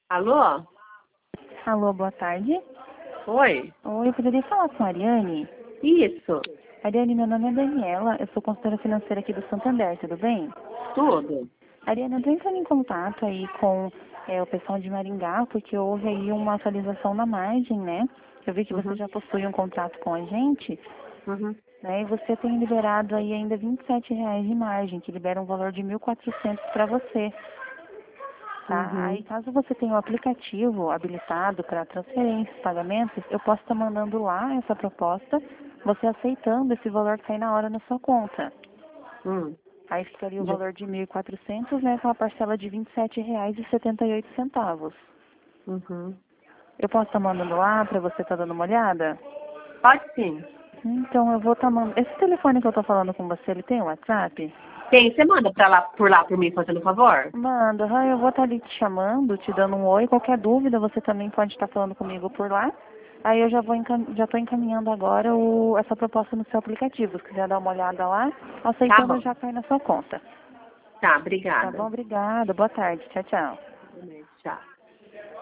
Alô? Alô, boa tarde. Oi? Oi, eu poderia falar com a Ariane? Isso, Ariane, meu nome é Daniela, eu sou consultora financeira aqui do Santander, tudo bem? tudo. Ariane, eu estou entrando em contato aí com o pessoal de Maringá, porque houve aí uma atualização na margem, né? Eu vi que você Uhum, já possui um contrato com a gente, uhum, né? E você tem liberado aí ainda R$ 27 de margem, que libera um valor de 1.400 para você. Tá? Aí, uhum. caso você tenha o aplicativo habilitado para transferências, pagamentos, eu posso estar mandando lá essa proposta, você aceitando esse valor que sai na hora na sua conta. Hum. Aí ficaria o valor de 1.400, né, com a parcela de R$ 27,78. Uhum. Eu posso estar mandando lá para você estar dando uma olhada? Pode sim. Então eu vou estar mandando. Esse telefone que eu estou falando com você, ele tem WhatsApp? Tem, você manda por lá por mim, fazendo favor? Manda, eu vou estar ali te chamando, te dando um oi. Qualquer dúvida, você também pode estar falando comigo por lá. Aí eu já já estou encaminhando agora essa proposta no seu aplicativo. Se quiser dar uma olhada lá, Tá aceitando bom. já cai na sua conta. Tá, Tá bom? obrigada. Obrigada. Boa tarde. Tchau, tchau. Tchau.